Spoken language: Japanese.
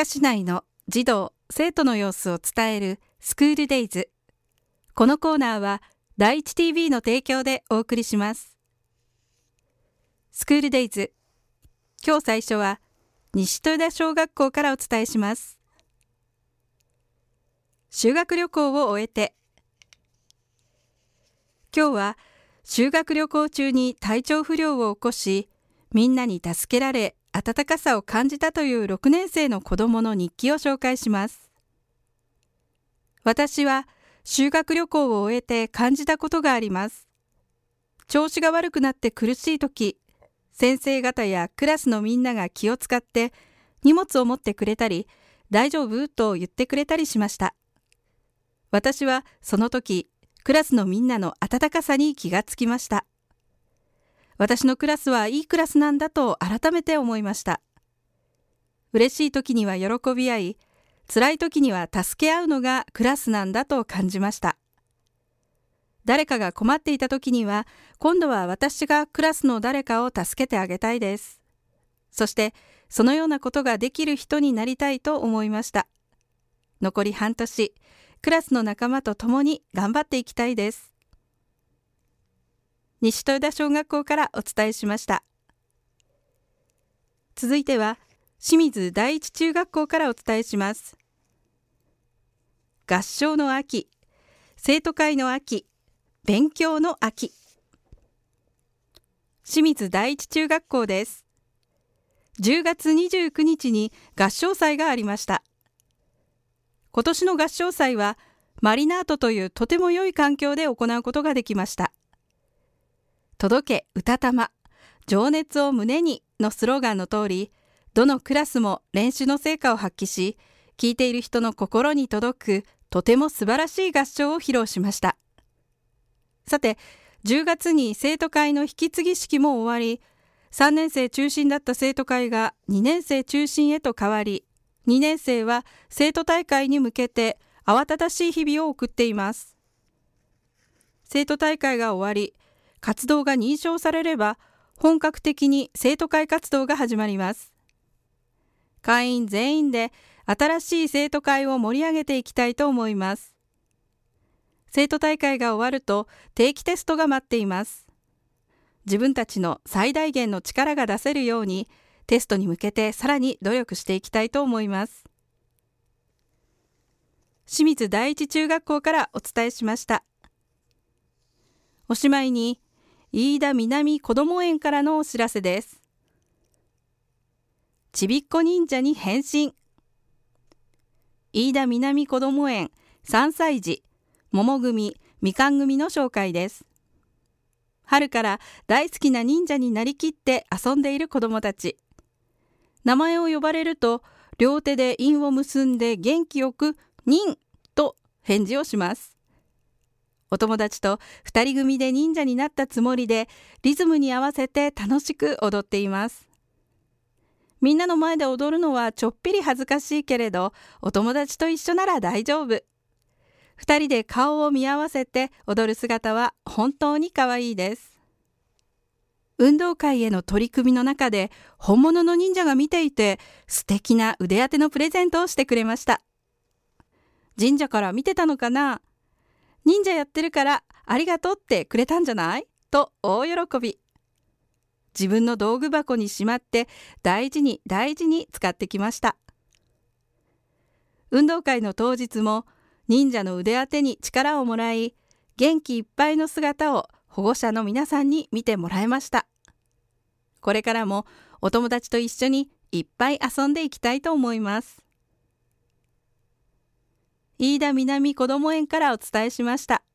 阪市内の児童・生徒の様子を伝えるスクールデイズ。このコーナーは第一 TV の提供でお送りします。スクールデイズ、今日最初は西豊田小学校からお伝えします。修学旅行を終えて、今日は修学旅行中に体調不良を起こし、みんなに助けられ温かさを感じたという6年生の子どもの日記を紹介します。私は修学旅行を終えて感じたことがあります。調子が悪くなって苦しいとき、先生方やクラスのみんなが気を使って荷物を持ってくれたり、大丈夫と言ってくれたりしました。私はその時、クラスのみんなの温かさに気がつきました。私のクラスはいいクラスなんだと改めて思いました。嬉しい時には喜び合い、辛い時には助け合うのがクラスなんだと感じました。誰かが困っていた時には、今度は私がクラスの誰かを助けてあげたいです。そして、そのようなことができる人になりたいと思いました。残り半年、クラスの仲間と共に頑張っていきたいです。西豊田小学校からお伝えしました。続いては、清水第一中学校からお伝えします。合唱の秋、生徒会の秋、勉強の秋。清水第一中学校です。10月29日に合唱祭がありました。今年の合唱祭は、マリナートというとても良い環境で行うことができました。届け歌玉、情熱を胸にのスローガンの通り、どのクラスも練習の成果を発揮し、聴いている人の心に届くとても素晴らしい合唱を披露しました。さて、10月に生徒会の引き継ぎ式も終わり、3年生中心だった生徒会が2年生中心へと変わり、2年生は生徒大会に向けて慌ただしい日々を送っています。生徒大会が終わり、活動が認証されれば、本格的に生徒会活動が始まります。会員全員で新しい生徒会を盛り上げていきたいと思います。生徒大会が終わると定期テストが待っています。自分たちの最大限の力が出せるように、テストに向けてさらに努力していきたいと思います。清水第一中学校からお伝えしました。おしまいに、飯田南こども園からのお知らせです。ちびっこ忍者に変身。飯田南こども園3歳児、桃組、みかん組の紹介です。春から大好きな忍者になりきって遊んでいる子どもたち。名前を呼ばれると、両手で印を結んで元気よく、忍と返事をします。お友達と2人組で忍者になったつもりで、リズムに合わせて楽しく踊っています。みんなの前で踊るのはちょっぴり恥ずかしいけれど、お友達と一緒なら大丈夫。2人で顔を見合わせて踊る姿は本当に可愛いです。運動会への取り組みの中で、本物の忍者が見ていて、素敵な腕当てのプレゼントをしてくれました。神社から見てたのかな？忍者やってるからありがとうってくれたんじゃない？と大喜び。自分の道具箱にしまって大事に大事に使ってきました。運動会の当日も忍者の腕当てに力をもらい、元気いっぱいの姿を保護者の皆さんに見てもらいました。これからもお友達と一緒にいっぱい遊んでいきたいと思います。飯田南こども園からお伝えしました。